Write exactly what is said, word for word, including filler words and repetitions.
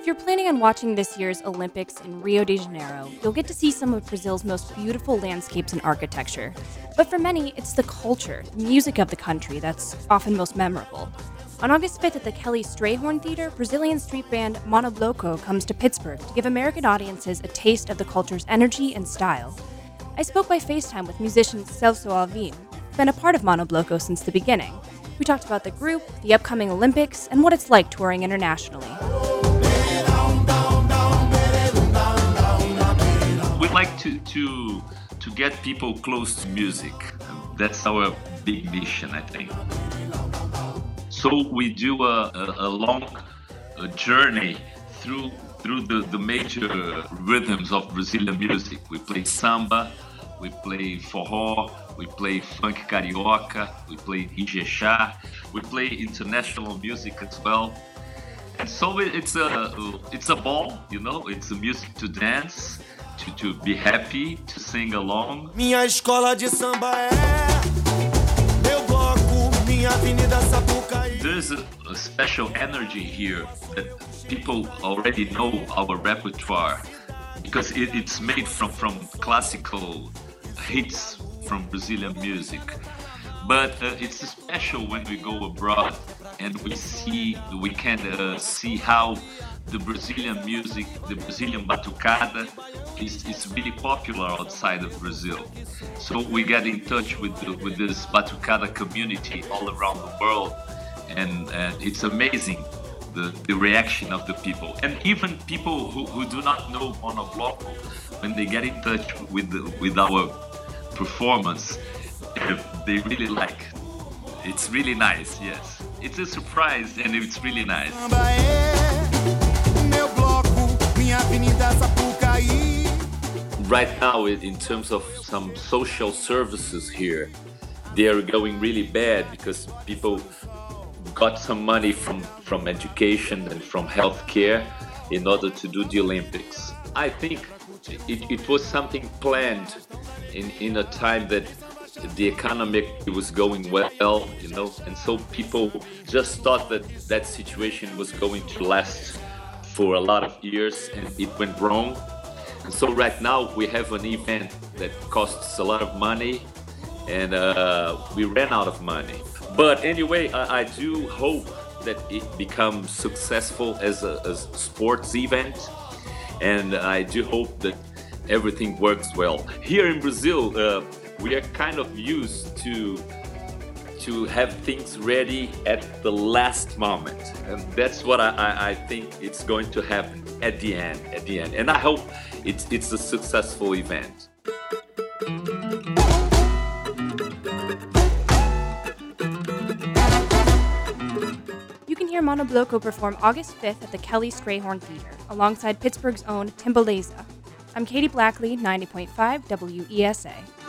If you're planning on watching this year's Olympics in Rio de Janeiro, you'll get to see some of Brazil's most beautiful landscapes and architecture. But for many, it's the culture, the music of the country that's often most memorable. On August fifth at the Kelly Strayhorn Theater, Brazilian street band Mono Bloco comes to Pittsburgh to give American audiences a taste of the culture's energy and style. I spoke by FaceTime with musician Celso Alvim, who's been a part of Mono Bloco since the beginning. We talked about the group, the upcoming Olympics, and what it's like touring internationally. We like to, to to get people close to music. That's our big mission, I think. So we do a, a, a long a journey through through the, the major rhythms of Brazilian music. We play samba, we play forró, we play funk carioca, we play Ijexá, we play international music as well. And so it's a it's a ball, you know. It's a music to dance, to, to be happy, to sing along. Minha escola de samba é meu bloco, minha avenida Sapucaí. There's a, a special energy here that people already know our repertoire because it, it's made from, from classical hits from Brazilian music. But uh, it's special when we go abroad and we see, we can uh, see how the Brazilian music, the Brazilian batucada is, is really popular outside of Brazil. So we get in touch with the, with this batucada community all around the world, and, and it's amazing the, the reaction of the people. And even people who, who do not know Mono Bloco, when they get in touch with the, with our performance, they really like it. It's really nice, yes. It's a surprise and it's really nice. Right now, in terms of some social services here, they are going really bad because people got some money from, from education and from healthcare in order to do the Olympics. I think it, it was something planned in, in a time that the economy was going well, you know, and so people just thought that that situation was going to last for a lot of years, and it went wrong. And so right now we have an event that costs a lot of money, and uh, we ran out of money. But anyway, I, I do hope that it becomes successful as a, as a sports event, and I do hope that everything works well. Here in Brazil, uh, we are kind of used to to have things ready at the last moment, and that's what I, I, I think it's going to happen at the end. At the end, and I hope it's it's a successful event. You can hear Mono Bloco perform August fifth at the Kelly Strayhorn Theater, alongside Pittsburgh's own Timbaleza. I'm Katie Blackley, ninety point five W E S A.